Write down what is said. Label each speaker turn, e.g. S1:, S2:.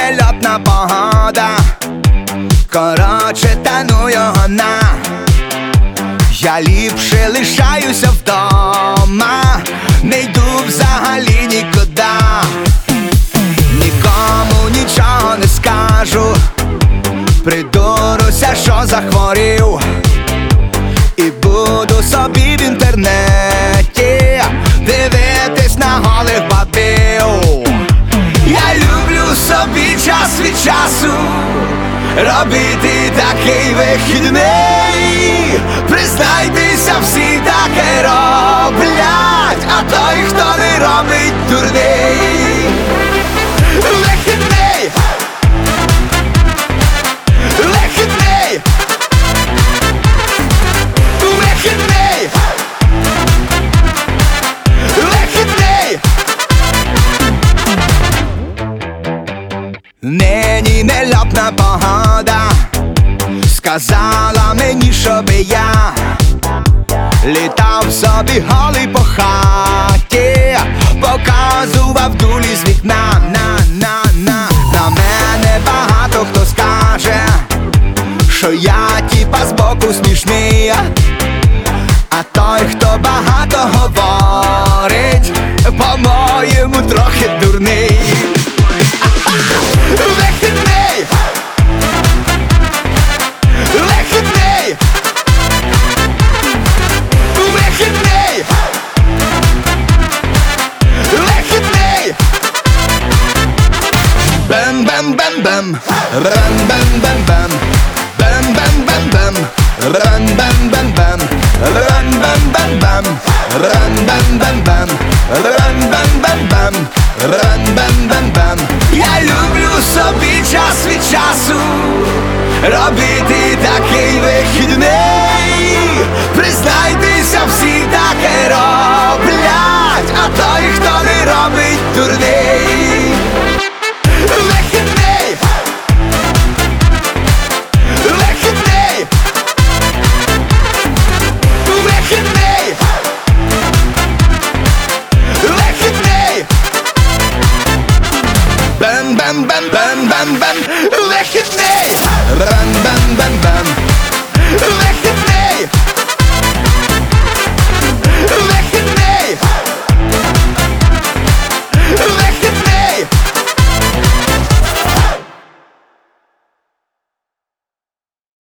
S1: нельотна погода, короче, тану його на. Я ліпше лишаюся вдома, не йду взагалі нікуди. Нікому нічого не скажу, придуруся, що захворів, і буду собі в інтернеті дивитись на голих бабів. Я люблю собі час від часу робити такий вихідний. Признайтеся, всі таке роблять, а той, хто не робить, дурний. Вихідний! Вихідний! Вихідний! Вихідний! Нині нельотна погода сказала мені, щоби я літав собі голий по хаті, показував дулі з вікна. На мене багато хто скаже, що я тіпа збоку смішний, а той, хто багато говорить, по-моєму трохи дурний. Вихідний! Вихідний! Вихідний! Вихідний! Бем-бем-бем-бем, ран-бем-бем-бем, бем-бем-бем-бем, ран-бем-бем-бем, ран-бем-бем-бем, ран-бем-бем-бем, ран-бем-бем-бем, ран-бем-бем-бем. Я люблю собі час від часу робити